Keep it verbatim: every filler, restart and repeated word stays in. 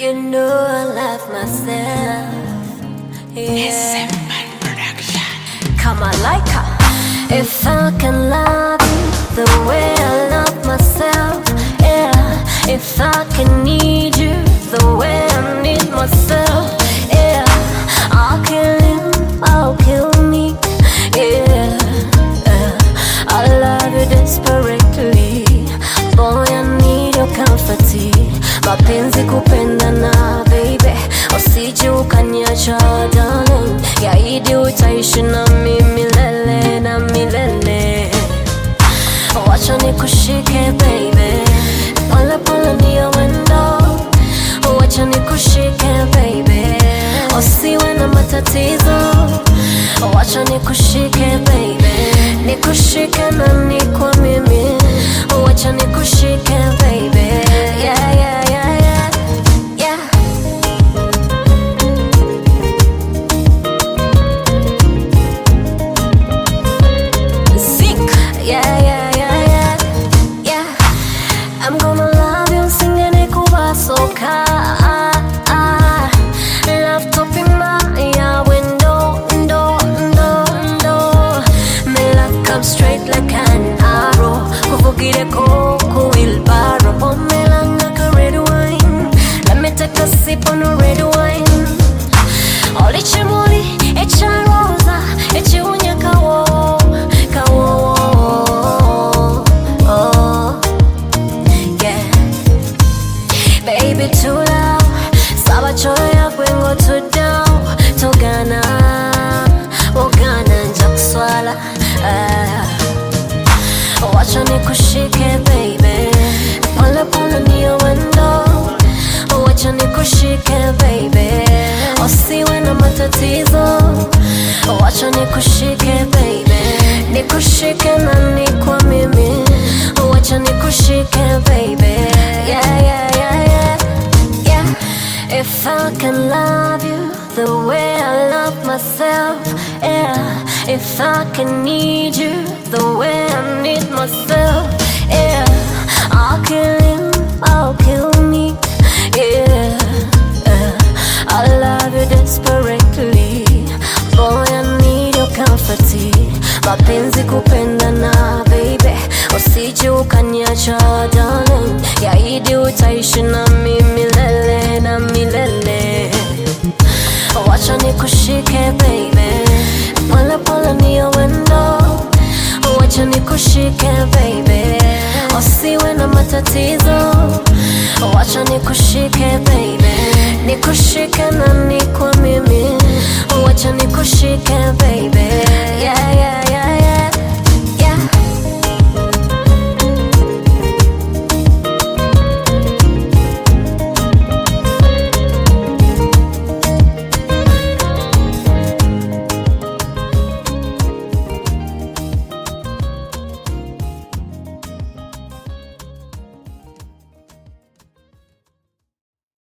You know I love myself. Yeah. Come on, like her. If I can love you the way I love myself, yeah. If I can need you the way I need myself, yeah. I'll kill you, I'll kill me, yeah. yeah. I love you desperately, boy I need your comfort. Mapenzi kupendana baby, usije ukaniacha darling. Yaidi utaishi na mimi milele na milele. Wacha nikushike baby, pole pole ndio wendo. Wacha nikushike baby, usiwe na matatizo. Wacha nikushike baby, nikushike na nikwa mimi. Wacha nikushike baby, yeah yeah yeah yeah yeah. Zinc, yeah yeah yeah yeah yeah. I'm gonna love you, singing kubasoka. Love topping my yeah window, window, window, window. Me love come straight like an arrow. Kuvugire ko kuilbaro, pomela like a red wine. Let me take a sip on a red wine. Oli chimoli, echa rosa, echi unya kawo, kawo. Oh, yeah. Baby too loud, saba choya kwengo too down. Togana, ogana njakuswala. Ah. Wacha nikushike baby, pole pole ndio wendo. Wacha nikushike baby, usiwe na matatizo. Wacha nikushike baby, nikushike na nikwa mimi. Wacha nikushike baby, yeah yeah yeah yeah yeah. If I can love you the way I love myself, yeah. If I can need you the way I need myself, yeah. I'll kill you, I'll kill me, yeah. yeah. I love you desperately, boy I need your comfort. Mapenzi kupendana baby, usije ukaniacha darling. Yaidi utaishi na mimi milele na milele. Wacha nikushike baby, pole pole ndio wendo. Wacha nikushike baby, usiwe na matatizo. Wacha nikushike baby, nikushike na nikwa mimi. Wacha nikushike baby.